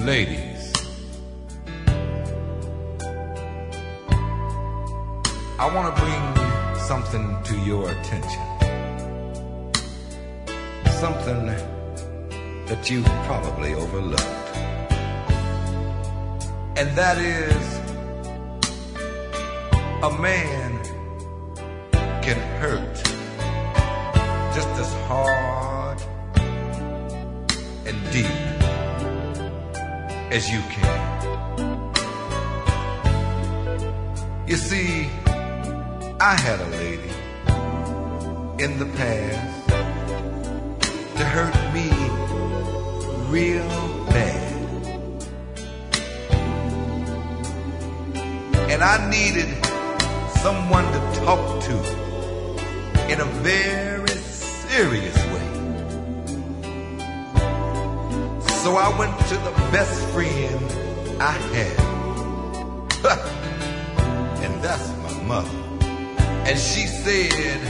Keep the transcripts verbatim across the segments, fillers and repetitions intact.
Ladies, I want to bring something to your attention. Something that you've probably overlooked. And that is, a man can hurt just as hard and deep as you can. You see, I had a lady in the past to hurt me real bad. And I needed someone to talk to in a very serious way. So I went to the best friend I had. And that's my mother. And she said,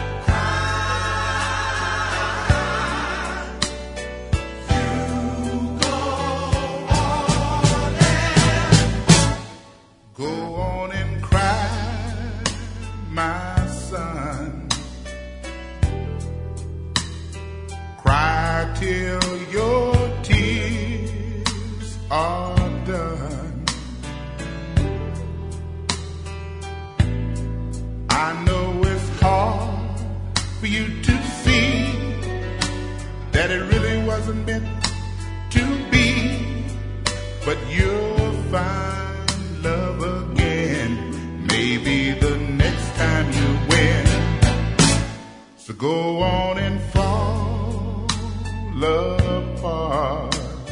till your tears are done. I know it's hard for you to see that it really wasn't meant to be, but you'll find love again, maybe the next time you win. So go on and fall apart.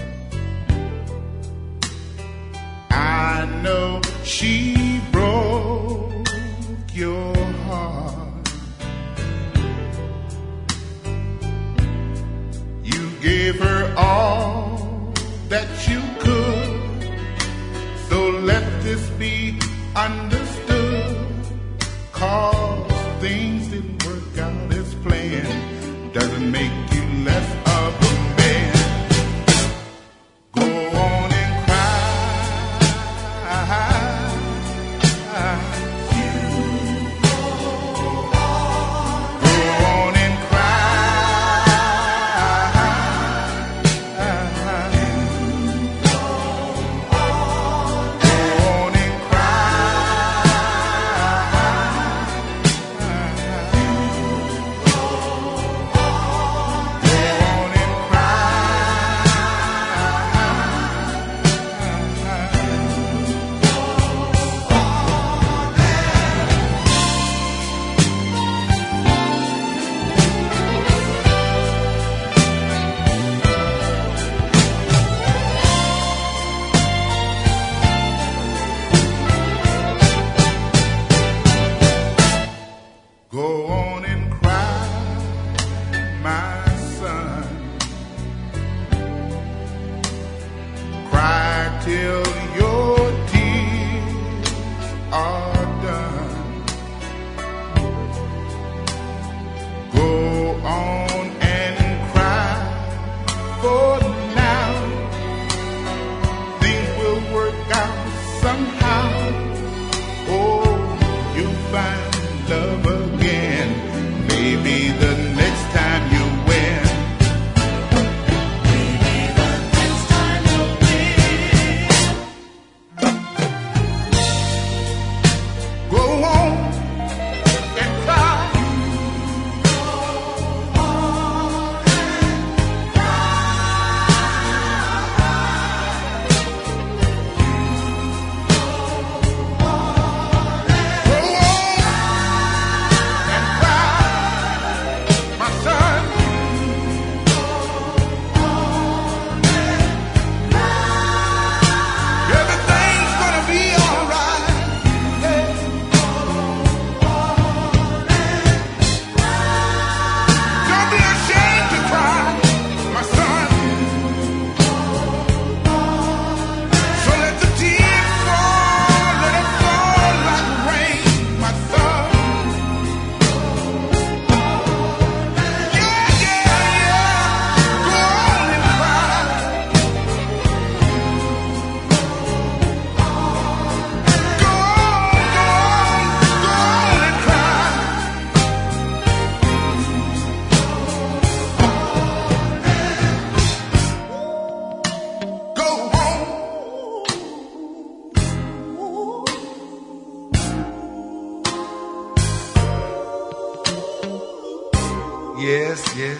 I know she broke your heart. You gave her all that you could, so let this be understood, 'cause things didn't work out as planned. Doesn't make you less of a man. Go on and cry. You go on. Go on and cry. You go on. Go on and cry. You go on.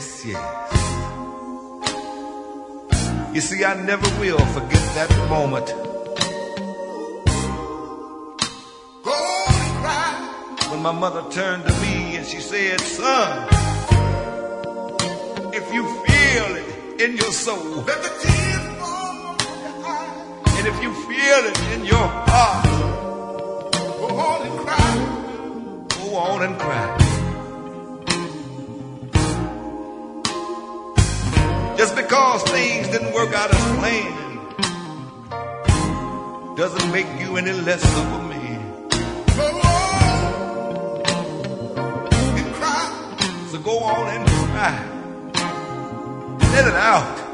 Yes, yes. You see, I never will forget that moment. Go and cry. When my mother turned to me and she said, son, if you feel it in your soul, let the tears fall from your eyes. And if you feel it in your heart, go on and cry. Go on and cry. Just because things didn't work out as planned doesn't make you any less of a man. Go on and cry. So go on and cry. Let it out.